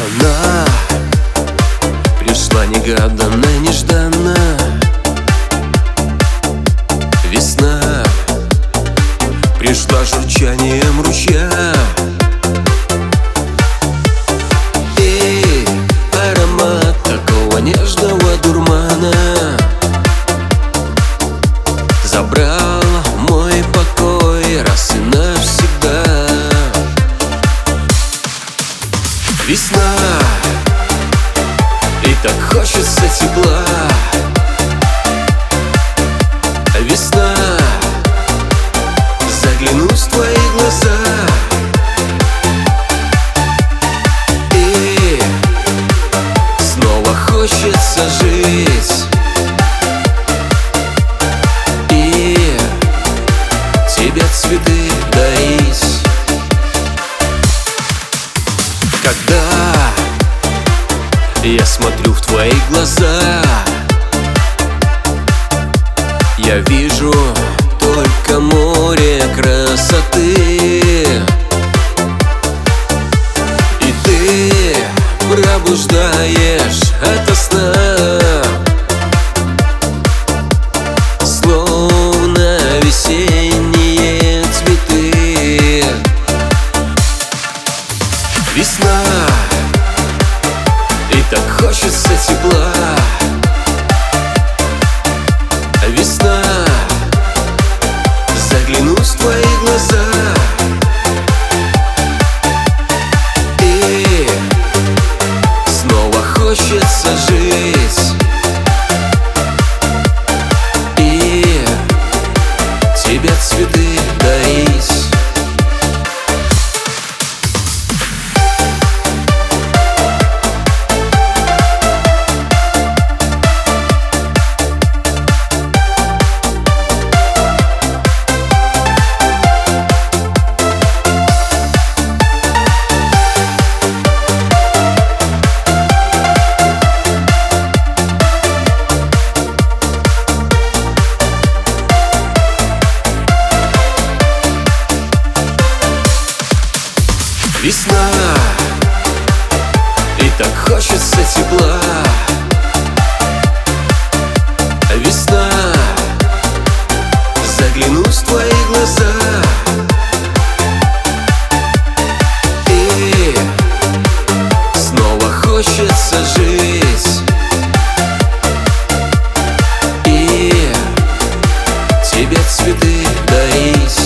Она пришла негаданно, нежданно. Весна пришла журчанием ручья. И аромат такого нежного дурмана забрал мой покой раз и навсегда. Весна, и так хочется тепла. Весна, загляну в твои глаза, и снова хочется жить, и тебе цветы дарить. Когда я смотрю в твои глаза, я вижу только море красоты. И ты пробуждаешь ото сна, словно весенние цветы. Весна, и так хочется тепла. Весна, загляну в твои глаза, и снова хочется жить, и тебе цветы дарить. Весна, и так хочется тепла. Весна, загляну в твои глаза, и снова хочется жить, и тебе цветы дарить.